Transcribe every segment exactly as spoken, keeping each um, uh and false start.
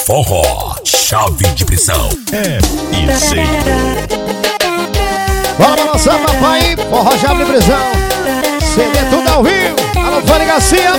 Forró, chave de prisão. É piseiro. Bora balançar, papai. Forró, chave de prisão. C D tudo ao vivo. Alô, Fanny Garcia.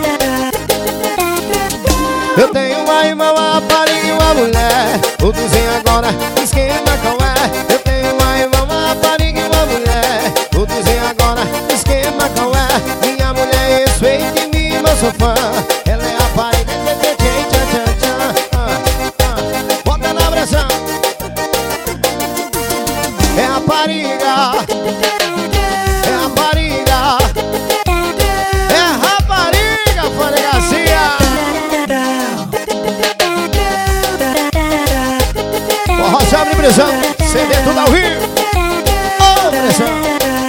Eu tenho uma irmã, uma rapariga e uma mulher. O duzinho agora esquema com é. Eu tenho uma irmã, uma rapariga e uma mulher. O duzinho agora esquema com é. Minha mulher é respeita em mim, eu sou fã. Ela é rapariga, tchan, tchan, tchan, tchan. Bota na pressão. É rapariga. É rapariga. É rapariga, Fanny Garcia. Forró, chave de prisão. C D tudo ao vivo. Ô, pressão.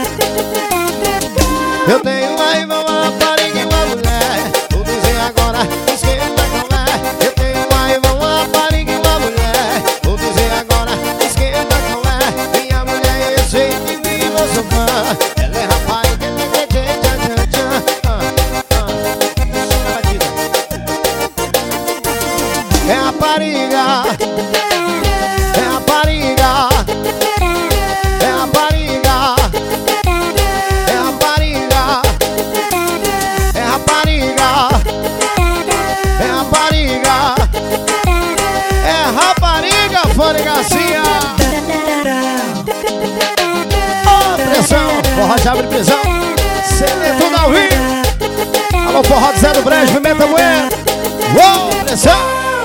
Eu tenho uma irmã, uma rapariga e uma mulher. O dizer agora esquenta com é. Eu tenho uma irmã, uma rapariga e uma mulher. O dizer agora esquenta com é. Minha mulher é jeito em mim, eu sou fã. Ela é rapariga, tchan, tchan, tchan, tchan. É rapariga. É rapariga. É rapariga. É rapariga. É rapariga. É rapariga. É rapariga, Fanny Garcia. Ô, pressão. Forró, chave de prisão. C D tudo ao vivo. Alô, forró do Zé do Brejo, Pimenta Bueno. Ô, pressão.